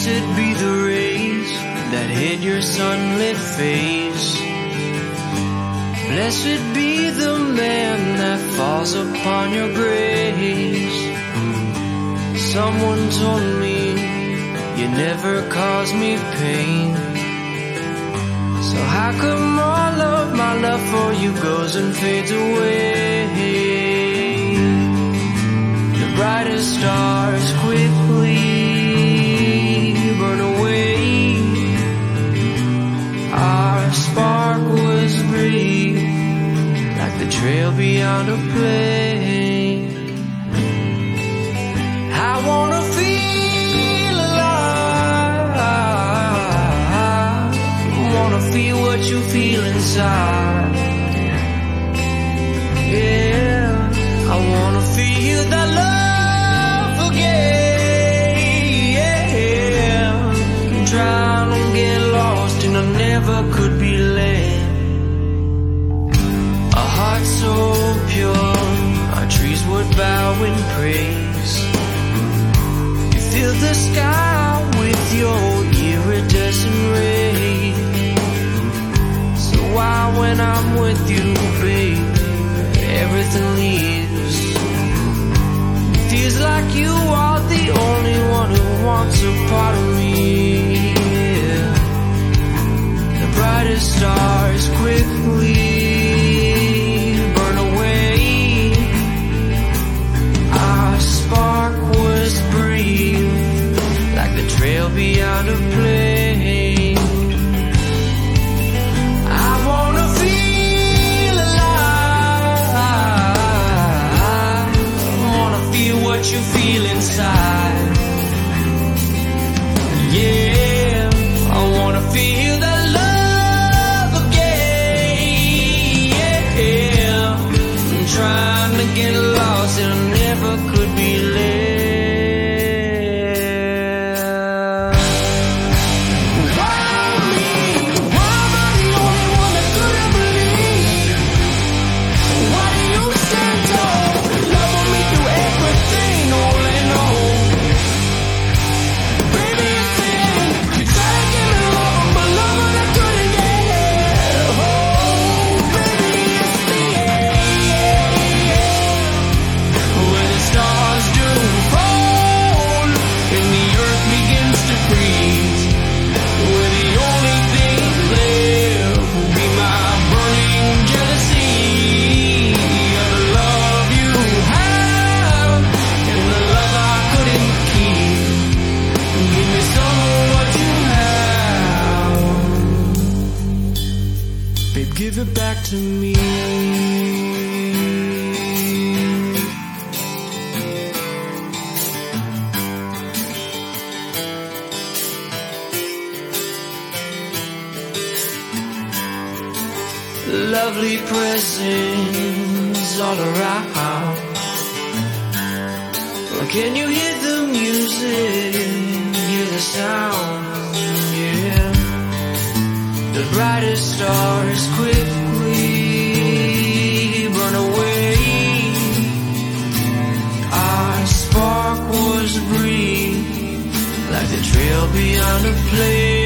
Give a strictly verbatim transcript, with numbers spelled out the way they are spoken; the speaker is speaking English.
Blessed be the rays that hid your sunlit face. Blessed be the man that falls upon your grace. Someone told me you never caused me pain. So how come all of my love for you goes and fades away? The brightest stars quickly burn away. Our spark was brief, like the trail beyond a plane. I wanna feel alive, wanna feel what you feel inside. Yeah, I wanna feel that love again. Yeah, I'm trying to get lost and I never could be led. A heart so pure, our trees would bow in praise. You fill the sky with your iridescent rays. So why, when I'm with you, babe, everything leaves. Feels like you are the only one who wants a part of me. Yeah. The brightest stars quickly burn away. Our spark was brief, like the trail beyond a plane. I wanna feel alive, wanna feel what you feel inside. Yeah, I wanna feel that love again. Yeah, I'm trying to get lost and I never could be led. Give it back to me. Lovely presents all around. Can you hear the music? Hear the sound? Yeah. The brightest stars quickly burn away. Our spark was brief, like the trail beyond a place.